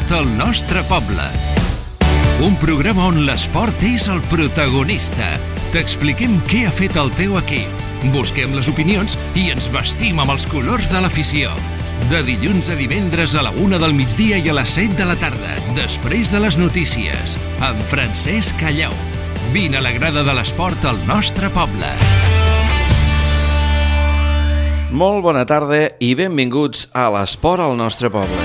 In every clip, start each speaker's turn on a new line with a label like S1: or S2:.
S1: L'esport al nostre poble. Un programa on l'esport és el protagonista. T'expliquem què ha fet el teu equip. Busquem les opinions i ens vestim amb els colors de l'afició. De dilluns a divendres a la 1 del migdia i a les 7 de la tarda, després de les notícies, amb Francesc Callau. Vine a la grada de l'esport al nostre poble.
S2: Molt bona tarda i benvinguts a l'esport al nostre poble.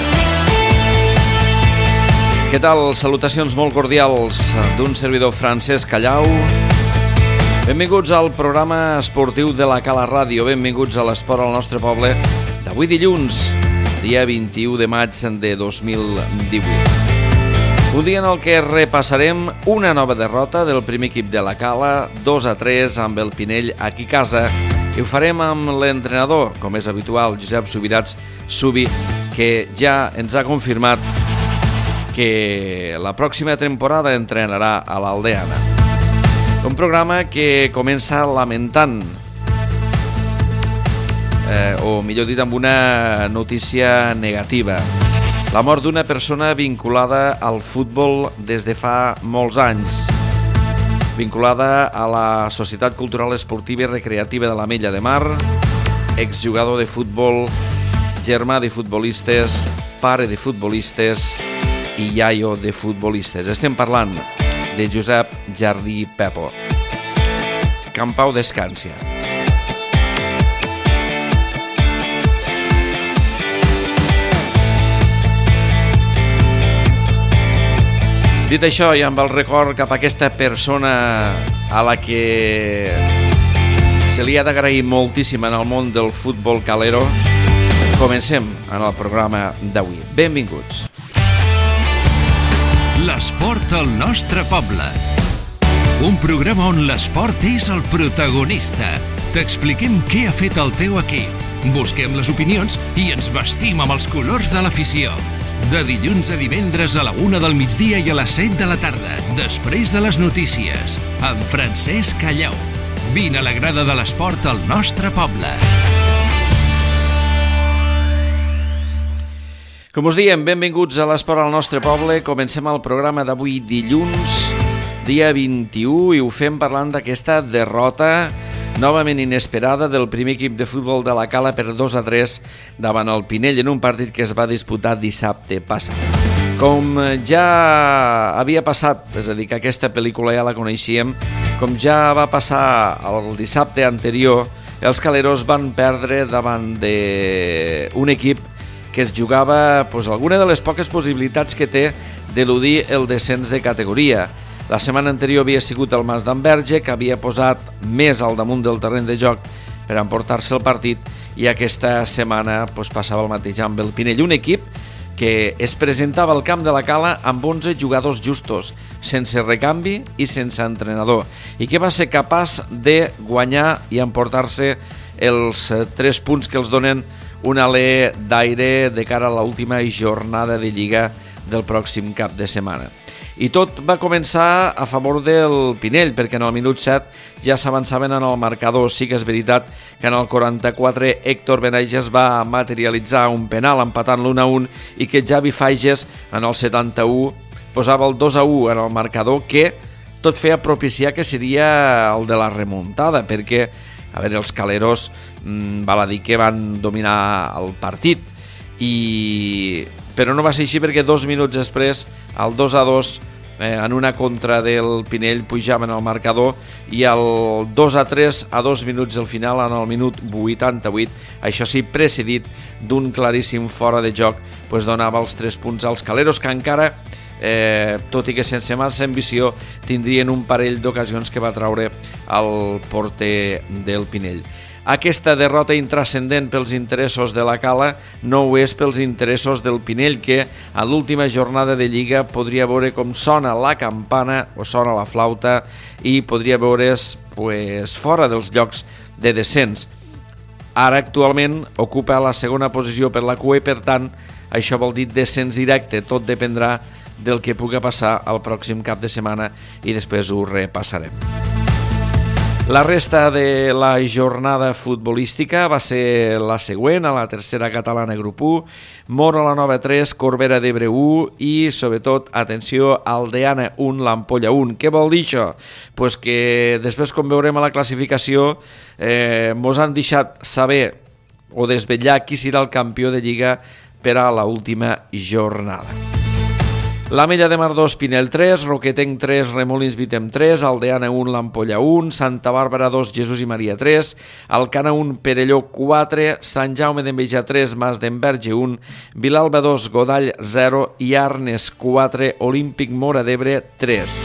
S2: Què tal? Salutacions molt cordials d'un servidor Francesc Callau. Benvinguts al programa esportiu de la Cala Ràdio. Benvinguts a l'esport al nostre poble d'avui dilluns, dia 21 de maig de 2018. Un dia en el que repassarem una nova derrota del primer equip de la Cala, 2-3 amb el Pinell aquí a casa. I ho farem amb l'entrenador, com és habitual, Josep Subirats Subi, que ja ens ha confirmat que la pròxima temporada entrenarà a l'Aldeana. Un programa que comença lamentant, o millor dit amb una notícia negativa. La mort d'una persona vinculada al futbol des de fa molts anys, vinculada a la Societat Cultural Esportiva i Recreativa de l'Ametlla de Mar, exjugador de futbol, germà de futbolistes, pare de futbolistes i iaio de futbolistes. Estem parlant de Josep Jardí Pepo. Que en pau descansi. Dit això, i amb el record cap a aquesta persona a la que se li ha d'agrair moltíssim en el món del futbol calero, comencem en el programa d'avui. Benvinguts.
S1: L'esport al nostre poble. Un programa on l'esport és el protagonista. T'expliquem què ha fet el teu equip. Busquem les opinions i ens vestim amb els colors de l'afició. De dilluns a divendres a la 1 del migdia i a les 7 de la tarda, després de les notícies, amb Francesc Callau. Vine a la grada de l'esport al nostre poble.
S2: Com us diem, benvinguts a l'esport al nostre poble. Comencem el programa d'avui dilluns, dia 21, i ho fem parlant d'aquesta derrota novament inesperada del primer equip de futbol de la Cala per 2-3 davant el Pinell en un partit que es va disputar dissabte passat. Com ja havia passat, és a dir, que aquesta pel·lícula ja la coneixíem, com ja va passar el dissabte anterior, els caleros van perdre davant d'un equip que es jugava alguna de les poques possibilitats que té d'eludir el descens de categoria. La setmana anterior havia sigut el Mas d'Enverge, que havia posat més al damunt del terreny de joc per emportar-se el partit, i aquesta setmana passava el mateix amb el Pinell, un equip que es presentava al camp de la Cala amb 11 jugadors justos, sense recanvi i sense entrenador, i que va ser capaç de guanyar i emportar-se els 3 punts que els donen un alè d'aire de cara a l'última jornada de Lliga del pròxim cap de setmana. I tot va començar a favor del Pinell, perquè en el minut 7 ja s'avançaven en el marcador. Sí que és veritat que en el 44 Héctor Benages va materialitzar un penal empatant l'1-1 i que Javi Fages en el 71 posava el 2-1 en el marcador, que tot feia propiciar que seria el de la remuntada, perquè a veure, els caleros val a dir que van dominar el partit, però no va ser així, perquè 2 minuts després el 2-2 en una contra del Pinell pujaven al marcador, i el 2-3 a 2 minuts del final, en el minut 88, això sí, precedit d'un claríssim fora de joc, donava els 3 punts als caleros, que encara, tot i que sense massa ambició, tindrien un parell d'ocasions que va traure el porter del Pinell. Aquesta derrota intrascendent pels interessos de la Cala no ho és pels interessos del Pinell, que a l'última jornada de Lliga podria veure com sona la campana o sona la flauta i podria veure's fora dels llocs de descens. Ara actualment ocupa la segona posició per la cua i, per tant, això vol dir descens directe. Tot dependrà del que pugui passar el pròxim cap de setmana i després ho repassarem. La resta de la jornada futbolística va ser la següent, a la tercera catalana grup 1, Móra la Nova 3, Corbera d'Ebre 1 i, sobretot, atenció, Aldeana 1, l'Ampolla 1. Què vol dir això? Pues que després, com veurem a la classificació, mos han deixat saber o desvetllar qui serà el campió de Lliga per a l'última jornada. L'Amella de Mar 2, Pinell 3, Roquetenc 3, Remolins Vitem 3, Aldeana 1, l'Ampolla 1, Santa Bàrbara 2, Jesús i Maria 3, Alcana 1, Perelló 4, Sant Jaume d'Enveja 3, Mas d'Enverge 1, Vilalba 2, Godall 0 i Arnes 4, Olímpic Móra d'Ebre 3.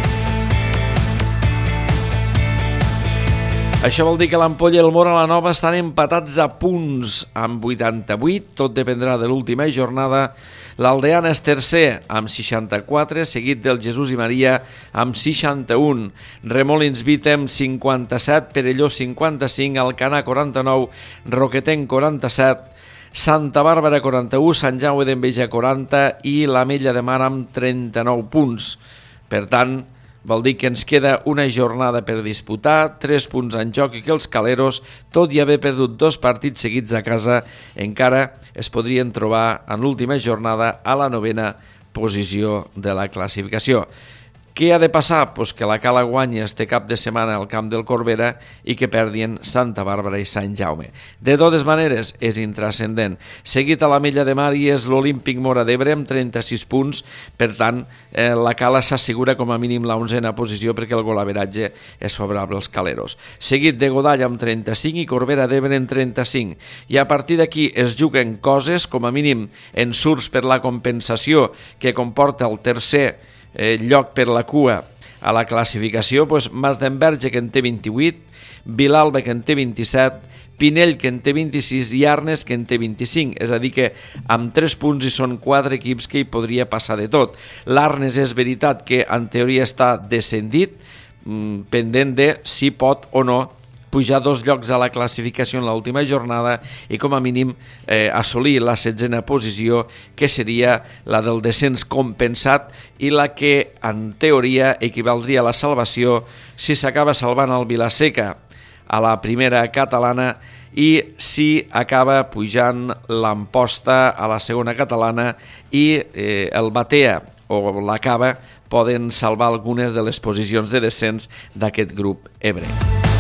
S2: Això vol dir que l'Ampolla i el Móra la Nova estan empatats a punts amb 88, tot dependrà de l'última jornada. L'Aldeana és tercer amb 64, seguit del Jesús i Maria amb 61. Remolins Vitem 57, Perelló 55, Alcanar 49, Roquetenc 47, Santa Bàrbara 41, Sant Jaume d'Enveja 40 i l'Amella de Mar amb 39 punts. Per tant, vol dir que ens queda una jornada per disputar, 3 punts en joc i que els caleros, tot i haver perdut 2 partits seguits a casa, encara es podrien trobar en l'última jornada a la 9ª posició de la classificació. Què ha de passar? Pues que la Cala guanyi este cap de setmana al camp del Corbera i que perdien Santa Bàrbara i Sant Jaume. De totes maneres, és intrascendent. Seguit a l'Amella de Mar i és l'Olímpic Móra d'Ebre amb 36 punts. Per tant, la Cala s'assegura com a mínim la 11ª posició perquè el golaveratge és favorable als caleros. Seguit de Godall amb 35 i Corbera d'Ebre en 35. I a partir d'aquí es juguen coses, com a mínim en surts per la compensació que comporta el tercer lloc per la cua a la classificació, doncs Mas d'Enverge, que en té 28, Vilalba, que en té 27, Pinell, que en té 26 i Arnes, que en té 25. És a dir que amb 3 punts hi són 4 equips que hi podria passar de tot. L'Arnes és veritat que en teoria està descendit, pendent de si pot o no pujar 2 llocs a la classificació en l'última jornada i com a mínim assolir la 16ª posició, que seria la del descens compensat i la que en teoria equivaldria a la salvació si s'acaba salvant el Vilaseca a la primera catalana i si acaba pujant l'Amposta a la segona catalana i el Batea o la Cava poden salvar algunes de les posicions de descens d'aquest grup ebrenc.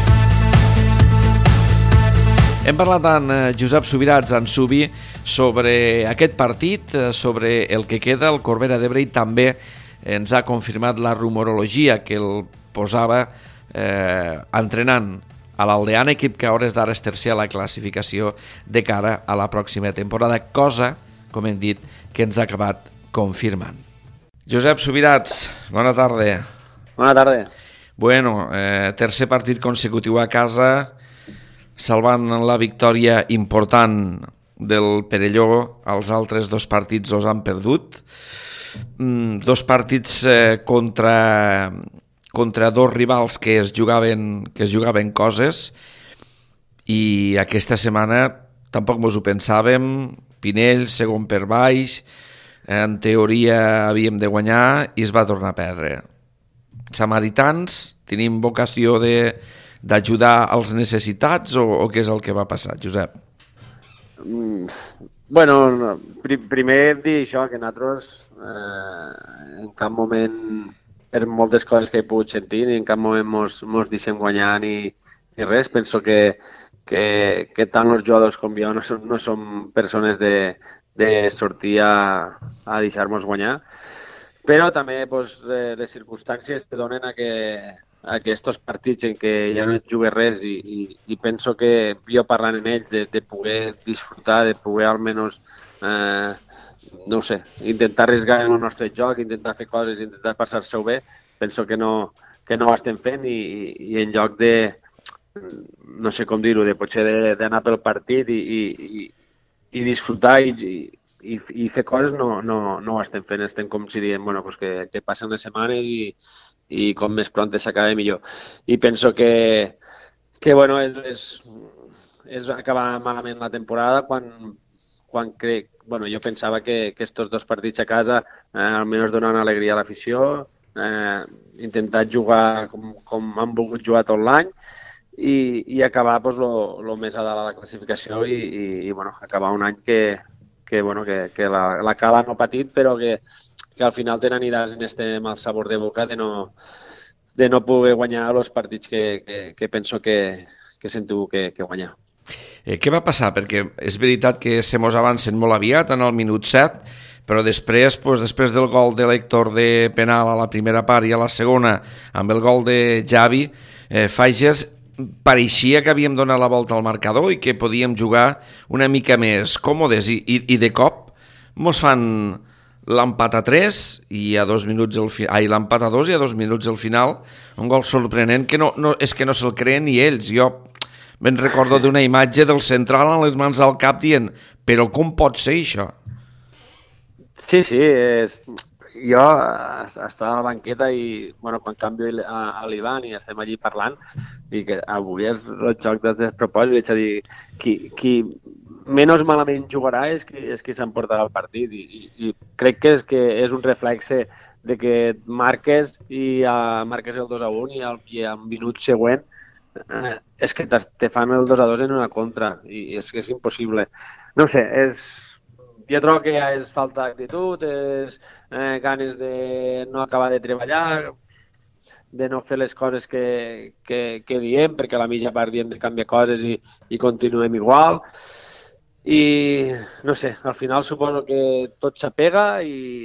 S2: Hem parlat amb Josep Subirats, en Subi, sobre aquest partit, sobre el que queda, el Corbera d'Ebre, i també ens ha confirmat la rumorologia que el posava entrenant a l'Aldeana, equip que a hores d'ara és tercer a la classificació de cara a la pròxima temporada, cosa, com hem dit, que ens ha acabat confirmant. Josep Subirats, bona tarda.
S3: Bona tarda.
S2: Bueno, tercer partit consecutiu a casa, salvant la victòria important del Perelló. Els altres 2 partits els han perdut. 2 partits contra 2 rivals que es jugaven coses, i aquesta setmana tampoc mos ho pensàvem. Pinell, segon per baix, en teoria havíem de guanyar i es va tornar a perdre. Samaritans, tenim vocació d'ajudar als necessitats o què és el que va passar, Josep?
S3: Bueno, primer dir això, que nosaltres en cap moment, per moltes coses que he pogut sentir, ni en cap moment mos deixem guanyar ni res. Penso que tant els jugadors com jo no som persones de sortir a deixar-nos guanyar, però també les circumstàncies te donen a aquests partits en què ja no et jugues res i penso que jo parlant en ells de poder disfrutar, de poder almenys, no sé, intentar arriesgar en el nostre joc, intentar fer coses, intentar passar-se-ho bé, penso que no ho estem fent i en lloc de, no sé com dir-ho, de potser d'anar pel partit i disfrutar i fer coses, no ho estem fent. Estem com si diem, bueno, pues que passen les setmanes i com més pront s'acaba millor. I penso que bueno, és acabar malament la temporada quan crec, bueno, jo pensava que estos 2 partits a casa almenys donaven alegria a l'afició, intentar jugar com han volgut jugar tot l'any i acabar pues, lo més a dalt de la classificació i bueno, acabar un any que la cala no ha patit, però que al final tenen aniràs en este mal sabor de boca de no poder guanyar els partits que penso que s'han tingut que guanyar.
S2: Què va passar? Perquè és veritat que se mos avancen molt aviat, en el minut 7, però després del gol de l'Héctor de penal a la primera part i a la segona, amb el gol de Xavi, Fages pareixia que havíem donat la volta al marcador i que podíem jugar una mica més còmodes i de cop mos fan l'empat a 3 i a 2 minuts l'empat a 2 i a 2 minuts al final, un gol sorprenent que és que no se'l creen ni ells. Jo me'n recordo d'una imatge del central amb les mans al cap dient, però com pot ser això?
S3: Sí, jo estava a la banqueta i quan canvio a l'Ivan i estem allí parlant i que avui és el joc dels despropòsits, és a dir, qui menys malament jugarà és qui s'emportarà el partit i crec que és un reflexe de que marques marques el 2-1 i al minut següent és que te fan el 2-2 en una contra i és que és impossible. No sé, jo trobo que és falta d'actitud, és ganes de no acabar de treballar, de no fer les coses que diem, perquè a la mitja part diem de canviar coses i continuem igual. I no sé, al final suposo que tot s'apega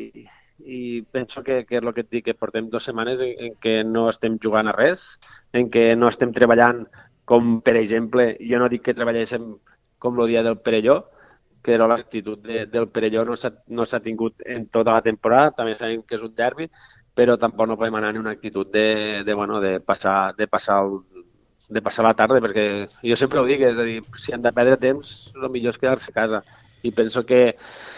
S3: i penso que és el que et dic, que portem 2 setmanes en què no estem jugant a res, en què no estem treballant com, per exemple, jo no dic que treballéssim com el dia del Perelló, que era l'actitud del Perelló no s'ha tingut en tota la temporada, també sabem que és un derbi, però tampoc no podem anar en una actitud de passar la tarda, perquè jo sempre ho dic, és a dir, si han de perdre temps, el millor és quedar-se a casa. I penso que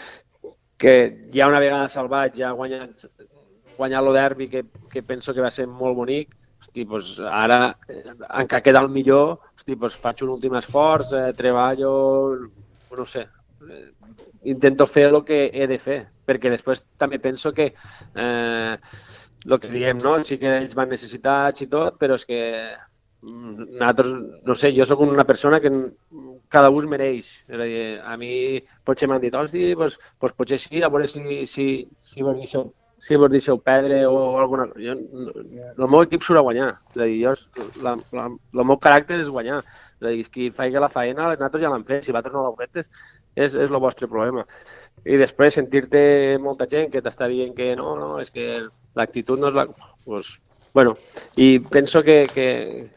S3: ja una vegada salvat, ja guanyat el derbi, que penso que va ser molt bonic, doncs ara, encara queda el millor, doncs faig un últim esforç, treballo, no sé, intento fer el que he de fer, perquè després també penso que el que diem, no? Sí que ells van necessitats i tot, però és que nosaltres, no sé, jo sóc una persona que cada un es mereix. És a dir, a mi potser m'han dit, hosti, doncs potser sí, a veure si vos deixeu perdre o alguna cosa. El meu equip surt a guanyar. És a dir, el meu caràcter és guanyar. És a dir, qui faci la feina, nosaltres ja l'hem fet. Si vosaltres no l'heu fet, és el vostre problema. I després sentir-te molta gent que t'està dient que no, és que l'actitud no és la... Pues, bueno, i penso que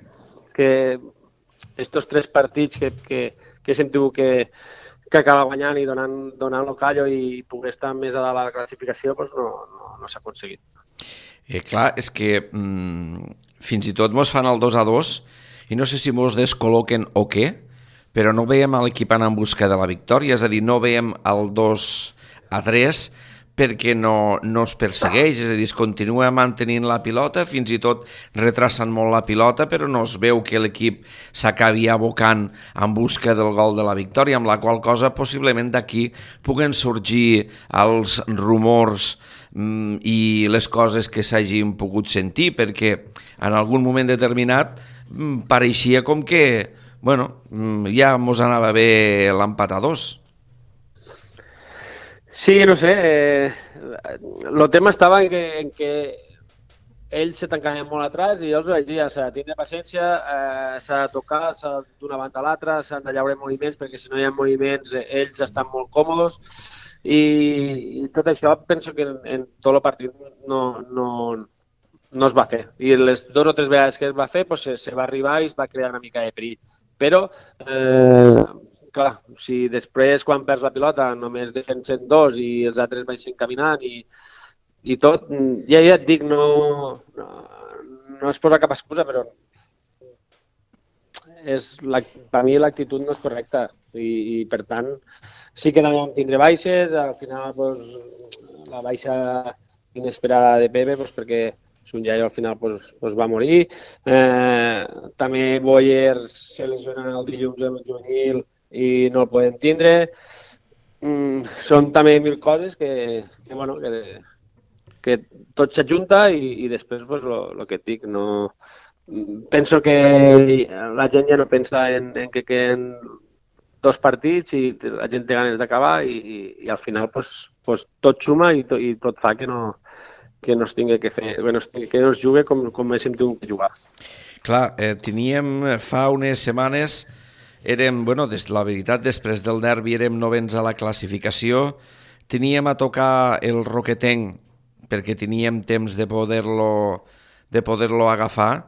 S3: estos 3 partits que hem tingut que acabar guanyant i donant el callo i poder estar més a dalt de la classificació, pues no s'ha aconseguit.
S2: Clar, és que fins i tot mos fan el 2-2 i no sé si mos descol·loquen o què, però no veiem l'equip anar en busca de la victòria, és a dir, no veiem el 2-3 perquè no es persegueix, és a dir, es continua mantenint la pilota, fins i tot retrasant molt la pilota, però no es veu que l'equip s'acabi abocant en busca del gol de la victòria, amb la qual cosa possiblement d'aquí puguen sorgir els rumors i les coses que s'hagin pogut sentir, perquè en algun moment determinat pareixia com que ja mos anava bé l'empat a 2.
S3: Sí, no sé, el tema estava en que ells se tancaven molt atrás i jo els vaig dir, s'ha de tindre paciència, s'ha de tocar, s'ha d'una banda a l'altra, s'han de llaure moviments, perquè si no hi ha moviments ells estan molt còmodes i tot això penso que en tot el partit no es va fer. I les 2 o 3 vegades que es va fer se va arribar i es va crear una mica de perill. Però clar, si després quan perds la pilota només defensen 2 i els altres baixen caminant i tot, ja et dic, no es posa cap excusa, però per mi l'actitud no és correcta i per tant sí que també vam tindre baixes, al final la baixa inesperada de Pepe perquè un iaio al final va morir, també Boyer se lesiona el dilluns amb el juvenil i no el podem tindre. Són també 1000 coses que que tot s'ajunta i després pues, el que et dic, no... Penso que la gent ja no pensa en que queden 2 partits i la gent té ganes d'acabar i al final pues, tot suma i tot fa que no es tingui que fer, que no es jugui com haguéssim tingut que jugar.
S2: Clar, teníem fa unes setmanes, la veritat, després del derbi érem novens a la classificació, teníem a tocar el Roquetenc perquè teníem temps de poder-lo agafar.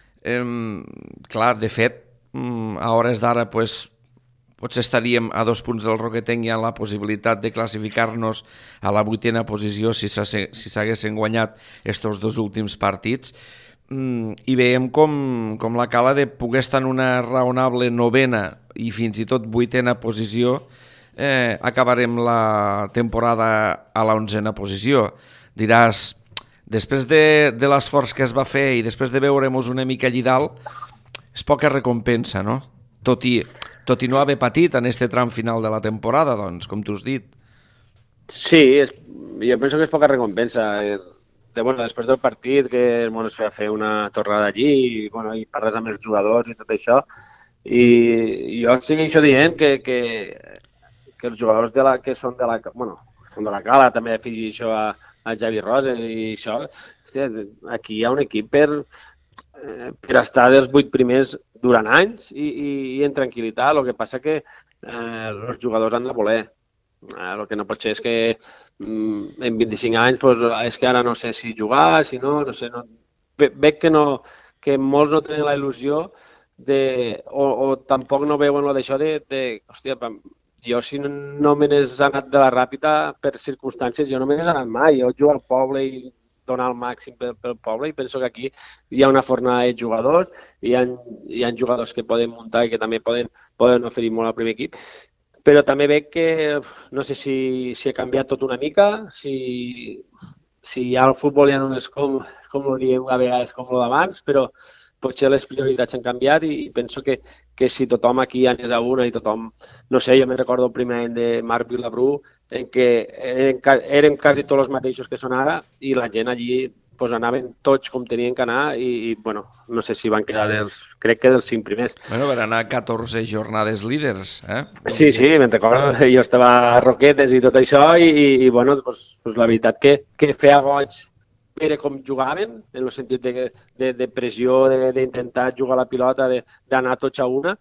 S2: Clar, de fet, a hores d'ara potser estaríem a 2 punts del Roquetenc i amb la possibilitat de classificar-nos a la 8ª posició si s'haguessin guanyat estos 2 últims partits. I veiem com la Cala de poder estar en una raonable 9ª i fins i tot 8ª posició, acabarem la temporada a la 11ª posició. Diràs, després de l'esforç que es va fer i després de veure-mos una mica allí dalt, és poca recompensa, no? Tot i no haver patit en este tram final de la temporada, doncs, com tu has dit.
S3: Sí, jo penso que és poca recompensa. Després del partit, que es va fer una tornada allí i parles amb els jugadors i tot això, i jo segueixo dient que els jugadors que són de la Cala, també afegir això a Javi Rosa i això, hòstia, aquí hi ha un equip per estar dels 8 primers durant anys i en tranquil·litat. El que passa que els jugadors han de voler. El que no pot ser és que en 25 anys és que ara no sé si jugar, si no sé. Veig que molts no tenen la il·lusió o tampoc no veuen d'això hòstia, jo si no me n'és anat de la Ràpita per circumstàncies, jo no me n'és anat mai. Jo jugo al poble i donar el màxim pel poble i penso que aquí hi ha una fornada de jugadors, hi ha jugadors que poden muntar i que també poden oferir molt al primer equip, però també veig que no sé si ha canviat tot una mica, si ja el futbol ja no és com ho diem a vegades com el d'abans, però potser les prioritats han canviat i penso que si tothom aquí anés a una i tothom, no sé, jo me'n recordo el primer any de Marc Vilabrú en què érem quasi tots els mateixos que són ara i la gent allí anaven tots com tenien que anar i no sé si van quedar crec que dels 5 primers.
S2: Van anar 14 jornades líders, eh?
S3: Sí, me'n recordo, jo estava a Roquetes i tot això i la veritat que feia goig era com jugaven, en el sentit de pressió, d'intentar jugar la pilota, d'anar tots a una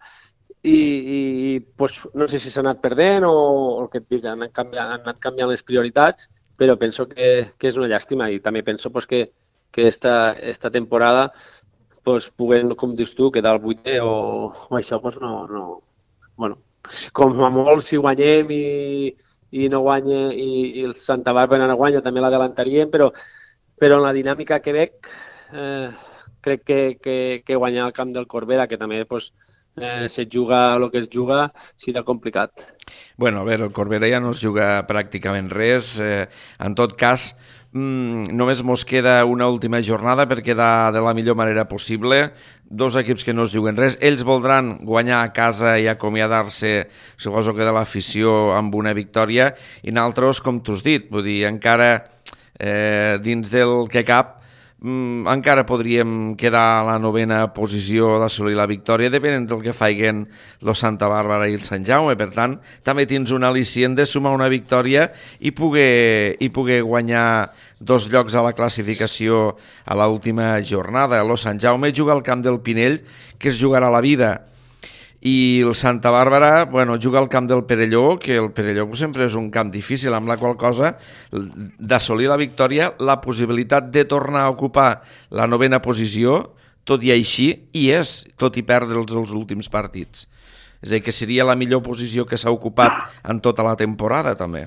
S3: i no sé si s'ha anat perdent o el que et dic, han anat canviant les prioritats, però penso que és una llàstima i també penso que esta temporada puguem, com dius tu, quedar al 8è o això no... Com a molt, si guanyem i no guanya i el Santa Bàrbara no guanya, també l'adelantaríem, però en la dinàmica que veig crec que guanyar al camp del Corbera, que també se juga el que es juga, serà complicat.
S2: Bueno, a veure, el Corbera ja no es juga pràcticament res. En tot cas, només mos queda una última jornada per quedar de la millor manera possible. 2 equips que no es juguen res. Ells voldran guanyar a casa i acomiadar-se, suposo que de l'afició, amb una victòria. I nosaltres, com tu has dit, vull dir, encara dins del que cap, encara podríem quedar a la 9ª posició d'assolir la victòria, depenent del que faiguen el Santa Bàrbara i el Sant Jaume. Per tant, també tens un al·licient de sumar una victòria i poder guanyar 2 llocs a la classificació a l'última jornada. El Sant Jaume juga al camp del Pinell, que es jugarà la vida, i el Santa Bàrbara juga al camp del Perelló, que el Perelló sempre és un camp difícil, amb la qual cosa d'assolir la victòria, la possibilitat de tornar a ocupar la 9ª posició, tot i així, hi és, tot i perdre els últims partits. És a dir, que seria la millor posició que s'ha ocupat en tota la temporada, també.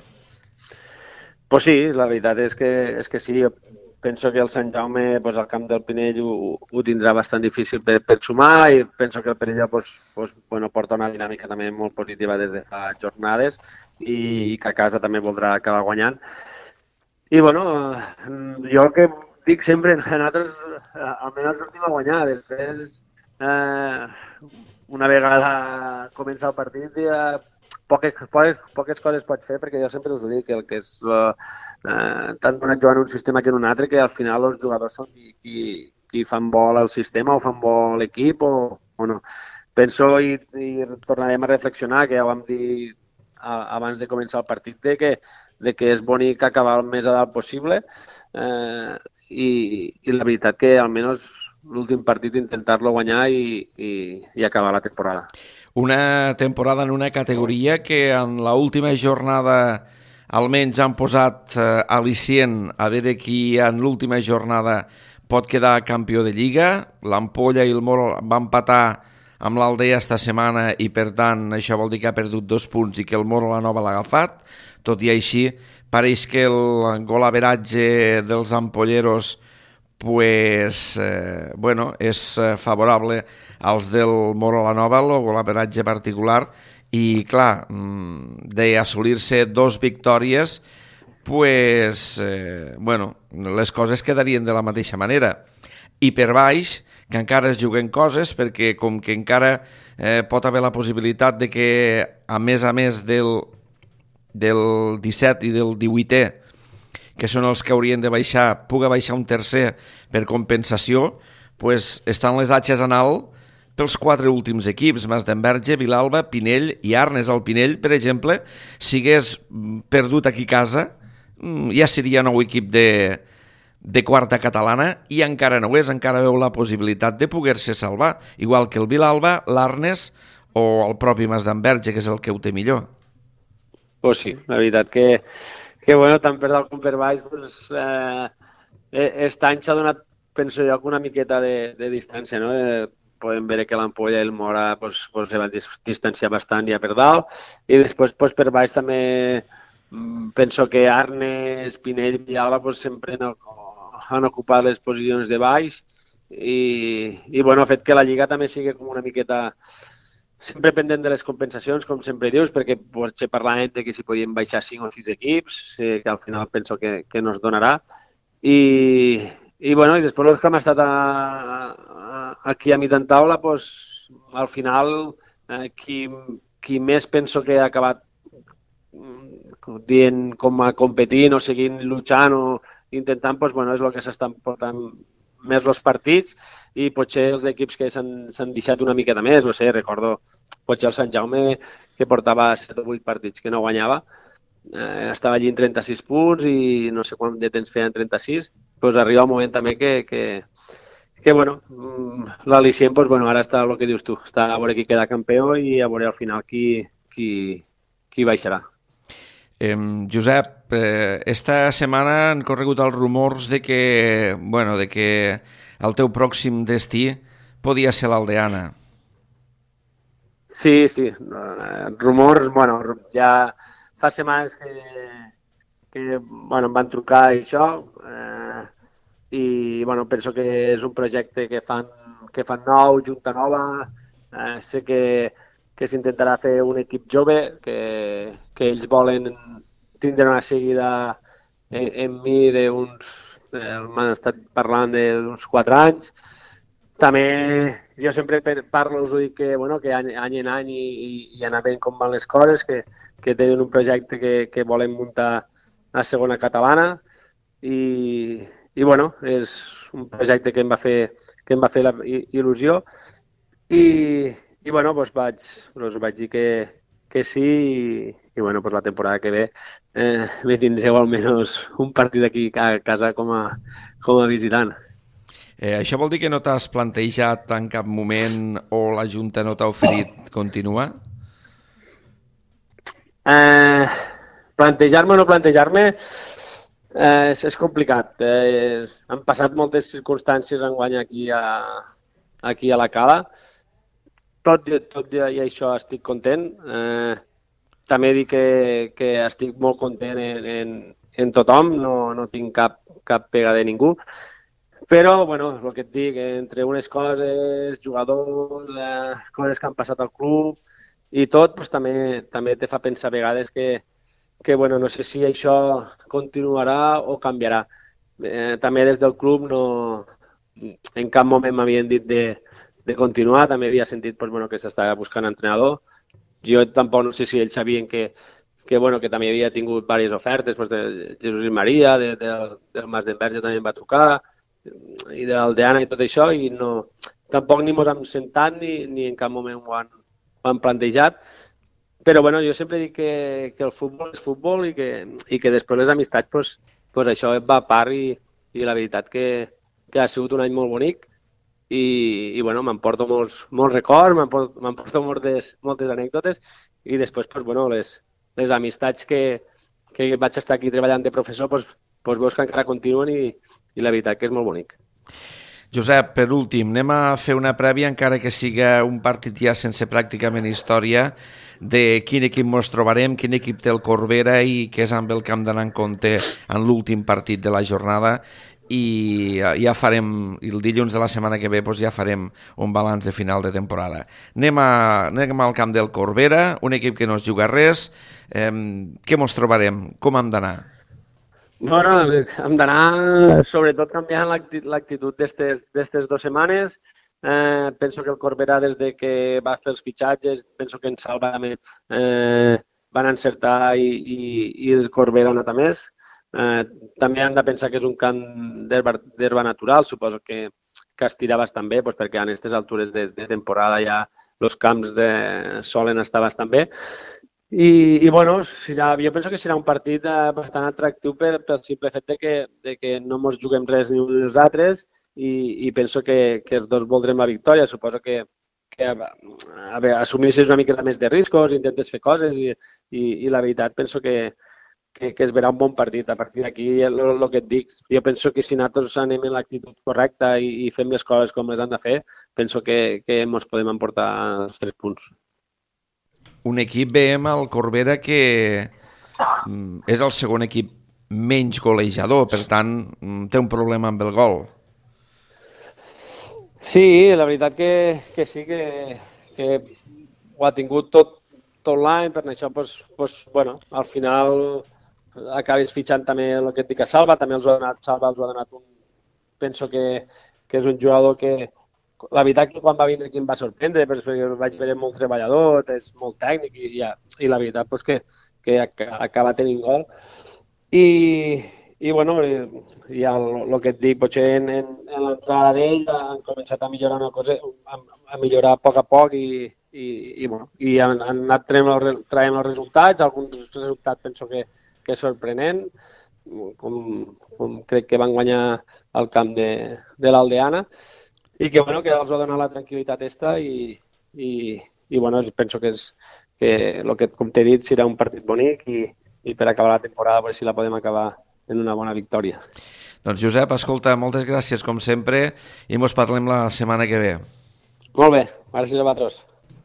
S3: Pues sí, la veritat és que sí. Penso que el Sant Jaume al camp del Pinell ho tindrà bastant difícil per sumar i penso que el Perelló porta una dinàmica també molt positiva des de fa jornades i que a casa també voldrà acabar guanyant. I jo el que dic sempre, nosaltres almenys sortim a guanyar. Després, una vegada comença el partit, poques coses pots fer, perquè jo sempre us ho dic, que el que és tant donat jugant un sistema que en un altre, que al final els jugadors són qui fan bo el sistema o fan bo l'equip o no. Penso i tornarem a reflexionar, que ja ho vam dir abans de començar el partit, de que és bonic acabar el més a dalt possible i la veritat que almenys l'últim partit intentar-lo guanyar i acabar la temporada.
S2: Una temporada en una categoria que en l'última jornada almenys han posat al·licient a veure qui en l'última jornada pot quedar campió de Lliga. L'Ampolla i el Moro van empatar amb l'Aldea esta setmana i per tant això vol dir que ha perdut 2 punts i que el Moro la Nova l'ha agafat. Tot i així pareix que el golaveratge dels ampolleros és favorable als del Moro la Nova, el golaveratge particular, i clar, d'assolir-se 2 victòries, les coses quedarien de la mateixa manera. I per baix, que encara es juguen coses, perquè com que encara pot haver la possibilitat de que, a més del 17 i del 18è, que són els que haurien de baixar, puga baixar un tercer per compensació, estan les atxes en alt pels 4 últims equips, Masdenverge, Vilalba, Pinell i Arnes. El Pinell, per exemple, si hagués perdut aquí a casa, ja seria nou equip de quarta catalana i encara no és, encara veu la possibilitat de poder-se salvar, igual que el Vilalba, l'Arnes o el propi Masdenverge, que és el que ho té millor.
S3: Pues sí, la veritat que bueno, tant per dalt com per baix, aquest any s'ha donat, penso jo, una miqueta de distància, no? Podem veure que l'Ampolla i el Mora se van distanciar bastant ja per dalt, i després per baix també penso que Arnes, Pinell i Vilalba sempre han ocupat les posicions de baix i bueno, ha fet que la Lliga també sigui com una miqueta sempre pendent de les compensacions, com sempre dius, perquè potser parlàvem de que si podien baixar 5 o 6 equips, que al final penso que no es donarà. I bueno, i després els que hem estat aquí a mitjan taula, al final qui més penso que ha acabat dient com a competint o seguint luchant o intentant, és el que s'estan portant més els partits i potser els equips que s'han deixat una miqueta més, no sé, recordo potser el Sant Jaume que portava 7 o 8 partits que no guanyava, estava allí en 36 punts i no sé quant de temps feien 36, arriba un moment també que l'al·licient, ara està el que dius tu, està a veure qui queda campió i a veure al final qui baixarà.
S2: Josep, esta setmana han corregut els rumors de que el teu pròxim destí podia ser l'Aldeana.
S3: Sí, rumors, ja fa setmanes que em van trucar i això, i penso que és un projecte que fan nou, Junta Nova, sé que s'intentarà fer un equip jove, que ells volen tindre una seguida en mi m'han estat parlant d'uns 4 anys. També jo sempre parlo, us ho dic, que any en any i anar veient com van les coses, que tenen un projecte que volen muntar a segona catalana i és un projecte que em va fer la il·lusió i vaig dir que sí i la temporada que ve me tindreu almenys un partit aquí a casa com a visitant.
S2: Això vol dir que no t'has plantejat en cap moment o la Junta no t'ha oferit continuar?
S3: Plantejar-me o no plantejar-me és complicat. Han passat moltes circumstàncies enguany aquí a la Cala. Tot i això estic content. També dic que estic molt content en tothom, no tinc cap pega de ningú. Però, el que et dic, entre unes coses, jugadors, coses que han passat al club i tot, també te fa pensar a vegades que no sé si això continuarà o canviarà. També des del club en cap moment m'havien dit de continuar, també havia sentit que s'estava buscant entrenador jo tampoc no sé si ells sabien que també havia tingut diverses ofertes, pues, de Jesús i Maria, del Mas d'Enverge també em va trucar, i de l'Aldeana i tot això, i no, tampoc ni ens hem sentat ni en cap moment ho han plantejat. Però bueno, jo sempre dic que el futbol és futbol i que després les amistats pues això va a part i la veritat que ha sigut un any molt bonic i bueno, m'emporto molts records, m'emporto moltes anècdotes i després pues, bueno, les amistats que vaig estar aquí treballant de professor pues veus que encara continuen i la veritat que és molt bonic.
S2: Josep, per últim, anem a fer una prèvia, encara que siga un partit ja sense pràcticament història, de quin equip ens trobarem, quin equip té el Corbera i què és amb el que hem d'anar en compte en l'últim partit de la jornada i ja farem, el dilluns de la setmana que ve doncs ja farem un balanç de final de temporada. Anem al camp del Corbera, un equip que no es juga res. Què ens trobarem? Com hem d'anar?
S3: Bueno, hem d'anar sobretot canviant l'actitud d'estes 2 setmanes. Penso que el Corbera, des de que va fer els fitxatges, penso que en Salva també van encertar i el Corbera ha anat a més. També hem de pensar que és un camp d'herba natural, suposo que estirà bastant bé, perquè a aquestes altures de temporada ja els camps solen estar bastant bé. I bueno, jo penso que serà un partit bastant atractiu pel simple fet de que no ens juguem res ni uns ni els altres i penso que els dos voldrem la victòria. Suposo que assumir-se una miqueta més de riscos, intentes fer coses i la veritat penso que es verà un bon partit. A partir d'aquí, el que et dic, jo penso que si nosaltres anem en l'actitud correcta i fem les coses com les han de fer, penso que ens podem emportar els 3 punts.
S2: Un equip, veiem, el Corbera, que és el segon equip menys golejador, per tant, té un problema amb el gol.
S3: Sí, la veritat que sí, que ho ha tingut tot l'any, per això, bueno, al final acabes fitxant també el que et dic a Salva, també Salva els ha donat penso que és un jugador que la veritat que quan va vindre aquí em va sorprendre perquè el vaig veure molt treballador, és molt tècnic i la veritat que acaba tenint gol i bueno, ja el que et dic, potser en l'entrada d'ell han començat a millorar una cosa, a millorar a poc i han anat traient els resultats, alguns resultats penso que és sorprenent, com crec que van guanyar al camp de l'Aldeana i que els va donar la tranquil·litat i bueno, penso que el que, com t'he dit, serà un partit bonic i per acabar la temporada a veure si la podem acabar en una bona victòria.
S2: Doncs Josep, escolta, moltes gràcies com sempre i ens parlem la setmana que ve.
S3: Molt bé, gràcies a vosaltres.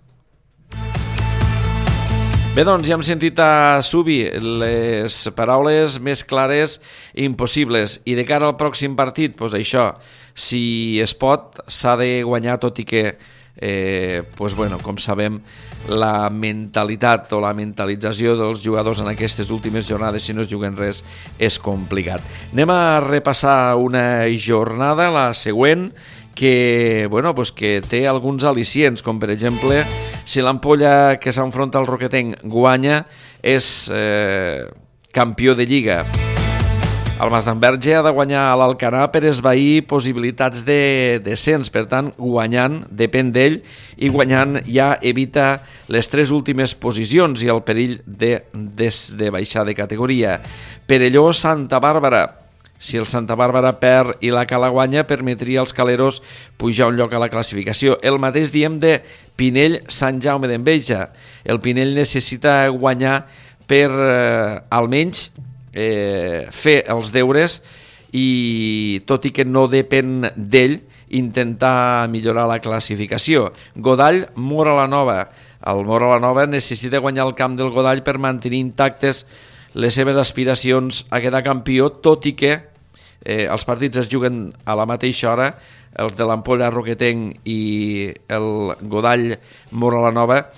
S2: Bé, doncs ja hem sentit a Subi les paraules més clares impossibles i de cara al pròxim partit, doncs això, si es pot, s'ha de guanyar, tot i que, bueno, com sabem, la mentalitat o la mentalització dels jugadors en aquestes últimes jornades, si no es juguen res, és complicat. Anem a repassar una jornada, la següent, que té alguns al·licients, com per exemple, si l'Ampolla que s'enfronta al Roquetenc guanya, és campió de Lliga. El Mas d'Enverge ha de guanyar a l'Alcanar per esvair possibilitats de descens, per tant, guanyant depèn d'ell i guanyant ja evita les 3 últimes posicions i el perill de baixar de categoria. Perelló, Santa Bàrbara. Si el Santa Bàrbara perd i la Cala guanya, permetria als caleros pujar un lloc a la classificació. El mateix diem de Pinell, Sant Jaume d'Enveja. El Pinell necessita guanyar per almenys fer els deures i, tot i que no depèn d'ell, intentar millorar la classificació. Godall, Móra la Nova. El Móra la Nova necessita guanyar el camp del Godall per mantenir intactes les seves aspiracions a quedar campió, tot i que els partits es juguen a la mateixa hora, els de l'Ampolla Roquetenc i el Godall Móra la Nova,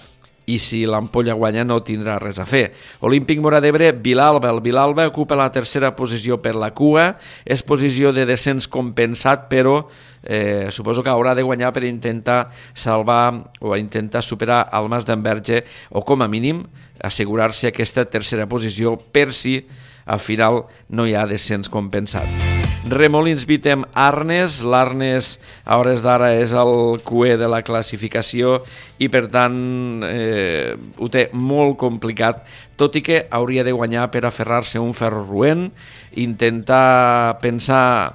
S2: i si l'Ampolla guanya no tindrà res a fer. Olímpic Móra d'Ebre, Vilalba. El Vilalba ocupa la tercera posició per la cua, és posició de descens compensat, però suposo que haurà de guanyar per intentar salvar o intentar superar el Mas d'Enverge o com a mínim assegurar-se aquesta tercera posició per si al final no hi ha descens compensat. Remolins Vitem Arnes. L'Arnes a hores d'ara és el cuer de la classificació i per tant ho té molt complicat, tot i que hauria de guanyar per aferrar-se a un ferro roent, intentar pensar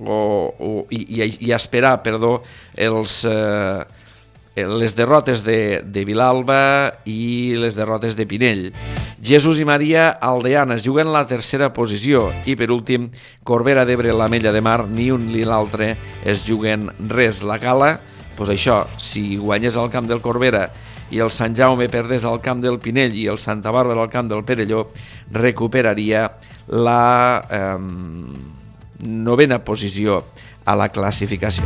S2: i esperar les derrotes de Vilalba i les derrotes de Pinell. Jesús i Maria Aldeana es juguen la tercera posició i per últim Corbera d'Ebre, l'Ametlla de Mar, ni un ni l'altre es juguen res. La Cala, doncs això, si guanyés al camp del Corbera i el Sant Jaume perdés al camp del Pinell i el Santa Bàrbara al camp del Perelló, recuperaria la novena posició a la classificació.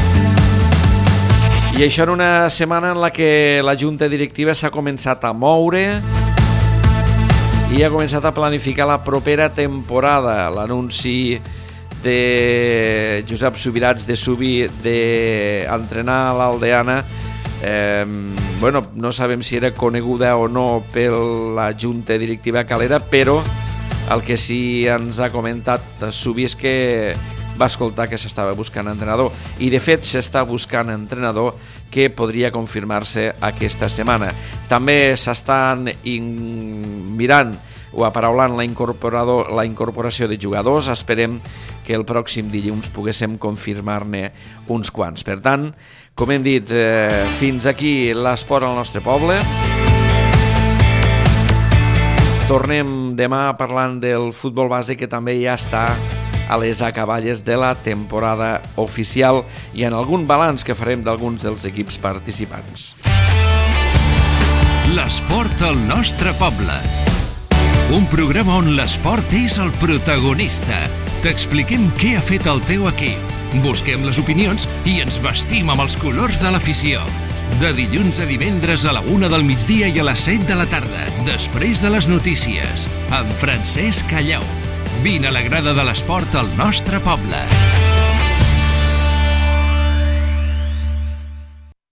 S2: I això en una setmana en la que la Junta Directiva s'ha començat a moure i ha començat a planificar la propera temporada. L'anunci de Josep Subirats de Subi d'entrenar a l'Aldeana, no sabem si era coneguda o no per la Junta Directiva calera, però el que sí ens ha comentat Subi és que va escoltar que s'estava buscant entrenador i de fet s'està buscant entrenador que podria confirmar-se aquesta setmana. També s'estan mirant o aparaulant la incorporació de jugadors. Esperem que el pròxim dilluns poguéssim confirmar-ne uns quants. Per tant, com hem dit, fins aquí l'esport al nostre poble. Tornem demà parlant del futbol base, que també ja està a les acaballes de la temporada oficial i en algun balanç que farem d'alguns dels equips participants.
S1: L'esport al nostre poble. Un programa on l'esport és el protagonista. T'expliquem què ha fet el teu equip. Busquem les opinions i ens vestim amb els colors de l'afició. De dilluns a divendres a la 1 del migdia i a les 7 de la tarda, després de les notícies, amb Francesc Callau. Vine a la grada de l'esport al nostre poble.